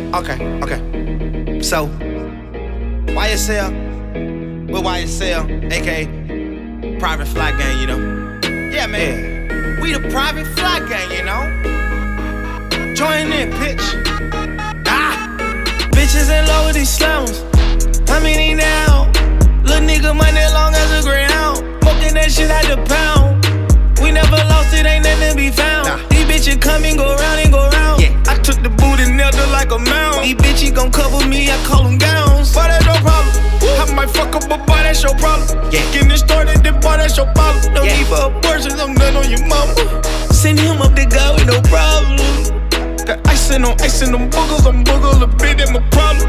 Okay. So, YSL, with YSL, aka Private Fly Gang, you know. Yeah, man. We the Private Fly Gang, you know. Join in, bitch. Bitches in love with these slums. How many now? Little nigga money long as a greyhound. Smoking that shit out the pound. We never lost it, ain't nothing to be found. These bitches come and go round and go round. I took the boot and nailed her like a mound. These bitches gon' cover me, I call them gowns. Boy, that's your problem. I might fuck up, but boy, that's your problem. Getting it started, then boy, that's your problem. No need for abortions, I'm done on your mama. Send him up the guy with no problem. Got icing on them boogers, I'm booger, a bit in my problem.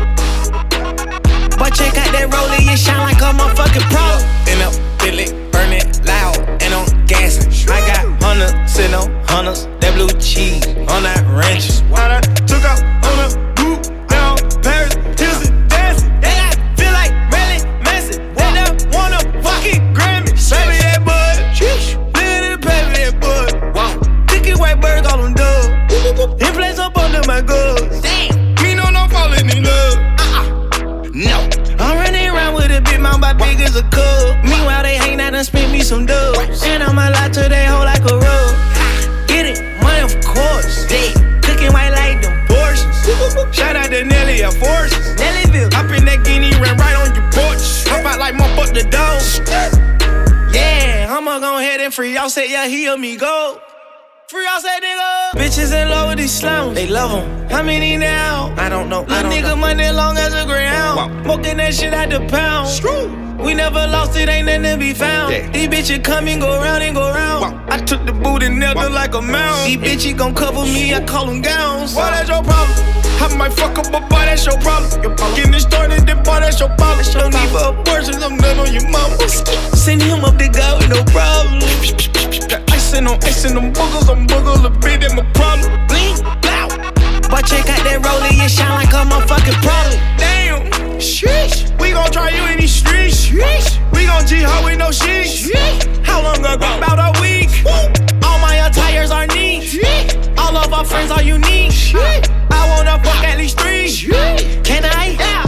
Boy, check out that roller, it shine like a motherfucking problem. And up, feel it, burn it loud, and I'm gassing. I got hunters, sitting on hunters, that blue cheese on that ranch. While I took out on the boot, now Paris, Houston, dancing. They like, feel like Marilyn Manson. They don't wanna fucking Grammy. Baby, that bud, little baby, that bud. Wow, thicky white birds, all them doves. In place up under my goods. Damn, me no falling in love. No, I'm running around with a big mouth, about big as a cub. Meanwhile, they hang out and spend me some dubs. And I'ma lie to they hoe like a rug. Get it, money of course. Cooking white like them portions. Shout out to Nelly, of forces. Nellyville, hop in that guinea, ran right on your porch. Hop out like mop up the doors. Yeah, I'ma go ahead and free y'all. Say yeah, he or me go. Free y'all, say nigga. Bitches in love with these slums. They love them. How many now? I don't know. Little nigga money long as a greyhound. Smoking that shit out the pound. We never lost it, ain't nothing to be found. These bitches come and go round and go round. I took the boot and nailed her like a mound. These bitches gon' cover me, I call them gowns. Boy, that's your problem. I might fuck up, but boy, that's your problem. Getting it started, then boy, that's your problem. No need for abortions, I'm done on your mama. Send him up the guy with no problem. Got icing on them boogers, I'm booger, a bit in my problem. Bling, blow. Boy, check out that roller, it shine like a motherfucking problem. Damn, sheesh. We gon' try you in these streets. Sheesh. We gon' G-Ho with no sheesh. How long ago? About a week. All my attires are neat. All of our friends are unique. I wanna fuck at least 3. Can I? Yeah.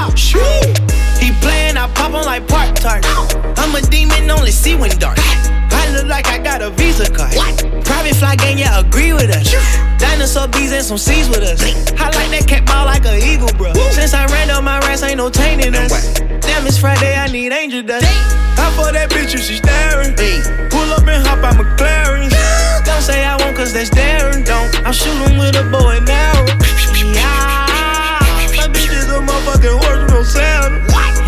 He playin', I pop him like Park Tart. I'm a demon, only see when dark. I look like I got a Visa card. Private Fly Gang, yeah, agree with us. Dinosaur bees and some seeds with us. I like that cat ball like an eagle, bro. Since I ran up my rats, ain't no tainting us. Damn, it's Friday, I need angel dust. I for that bitch if she staring. Pull up and hop out McLaren. Don't say I won't, cause that's daring. Don't, I'm shooting with a bow and arrow. Yeah, my bitch is a motherfucking horse with no sound.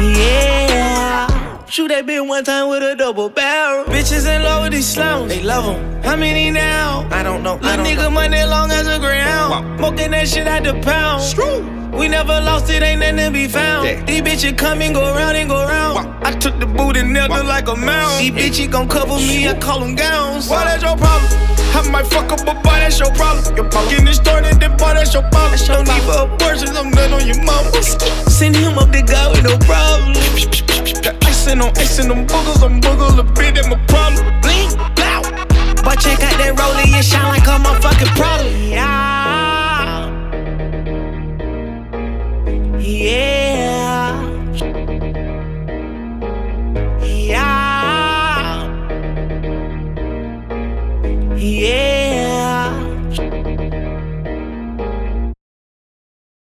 Yeah. Shoot that bitch one time with a double barrel. Bitches in love with these slums. They love them. How many now? I don't know. Little nigga money long as a greyhound. Smoking that shit out the pound. We never lost it, ain't nothing to be found. These bitches come and go round and go round. I took the boot and nailed her like a mound. These bitches gon' cover me, I call them gowns. Boy, that's your problem. I might fuck up, but boy, that's your problem. Getting it started, then boy, that's your problem. No need for abortions, I'm done on your mama. Send him up the guy with no problem. Got icing on them boogers, I'm booger, a bit in my problem. Bling, blow. Boy, check out that roller, it shine like a motherfucking problem. Yeah.